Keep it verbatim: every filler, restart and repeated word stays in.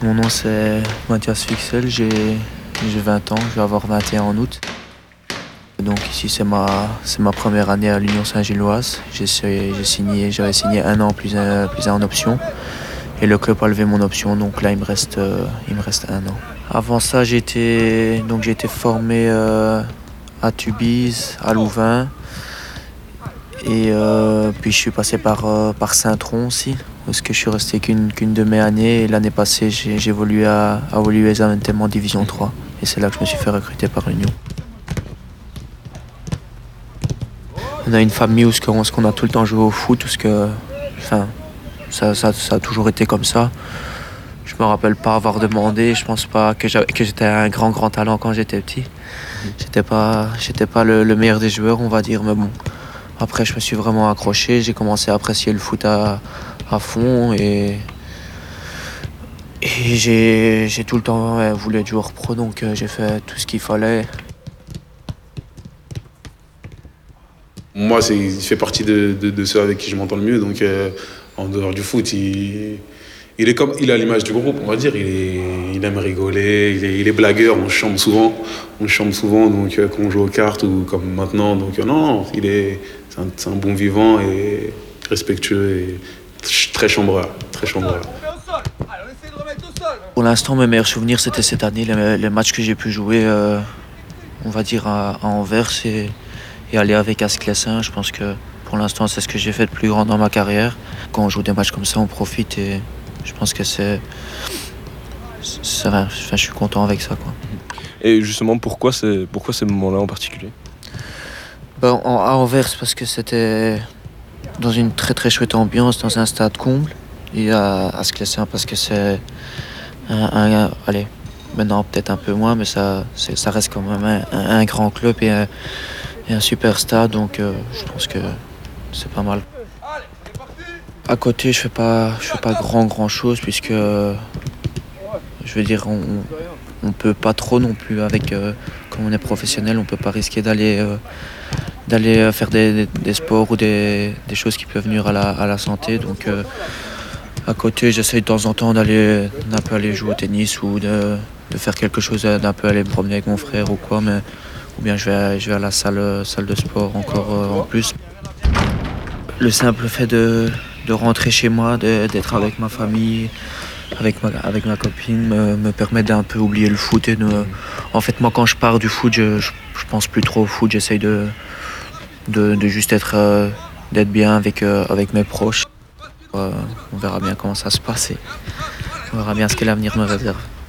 Mon nom c'est Mathias Fixel, j'ai, j'ai vingt ans, je vais avoir vingt et un en août. Donc ici c'est ma, c'est ma première année à l'Union Saint-Gilloise. J'ai, j'ai signé, j'avais signé un an plus un, plus un en option. Et le club a levé mon option, donc là il me reste, euh, il me reste un an. Avant ça j'ai été, donc, j'ai été formé euh, à Tubize, à Louvain. Et euh, puis je suis passé par, euh, par Saint-Tron aussi, parce que je suis resté qu'une, qu'une de mes années. Et l'année passée, j'ai, j'ai évolué à, à Woluwe en Division trois. Et c'est là que je me suis fait recruter par l'Union. On a une famille où on, qu'on a tout le temps joué au foot, parce que enfin, ça, ça, ça a toujours été comme ça. Je me rappelle pas avoir demandé, je pense pas que, que j'étais un grand grand talent quand j'étais petit. J'étais pas, j'étais pas le, le meilleur des joueurs, on va dire, mais bon. Après, je me suis vraiment accroché, j'ai commencé à apprécier le foot à, à fond et, et j'ai, j'ai tout le temps ouais, voulu être joueur pro, donc euh, j'ai fait tout ce qu'il fallait. Moi, c'est, il fait partie de, de, de ceux avec qui je m'entends le mieux, donc euh, en dehors du foot, il, il est comme, il est à l'image du groupe, on va dire. Il, est, il aime rigoler, il est, il est blagueur, on chante souvent, on chante souvent, donc euh, quand on joue aux cartes ou comme maintenant, donc euh, non, non, il est C'est un, c'est un bon vivant et respectueux et très chambreur, très chambreur. Pour l'instant, mes meilleurs souvenirs, c'était cette année, les, les matchs que j'ai pu jouer, euh, on va dire, à, à Anvers et, et aller avec Asclessin. Je pense que pour l'instant, c'est ce que j'ai fait de plus grand dans ma carrière. Quand on joue des matchs comme ça, on profite et je pense que c'est... c'est enfin, je suis content avec ça, quoi. Et justement, pourquoi, c'est, pourquoi ces moments-là en particulier ? Ben, à Anvers, parce que c'était dans une très très chouette ambiance, dans un stade comble. Et à Asclessin, parce que c'est un, un, un, allez, maintenant peut-être un peu moins, mais ça, c'est, ça reste quand même un, un, un grand club et un, et un super stade, donc euh, je pense que c'est pas mal. À côté, je fais pas, je fais pas grand grand chose, puisque je veux dire, on, on peut pas trop non plus avec, euh, comme on est professionnel, on peut pas risquer d'aller euh, d'aller faire des, des, des sports ou des, des choses qui peuvent nuire à la, à la santé. Donc euh, à côté, j'essaye de temps en temps d'aller d'un peu aller jouer au tennis ou de, de faire quelque chose, d'un peu aller me promener avec mon frère ou quoi, mais, ou bien je vais, je vais à la salle, salle de sport encore euh, en plus. Le simple fait de, de rentrer chez moi, de, d'être avec ma famille, avec ma, avec ma copine, me, me permet d'un peu oublier le foot. Et de, en fait, moi, quand je pars du foot, je, je, je pense plus trop au foot, j'essaye de De, de juste être, euh, d'être bien avec, euh, avec mes proches. Euh, on verra bien comment ça se passe et on verra bien ce que l'avenir me réserve.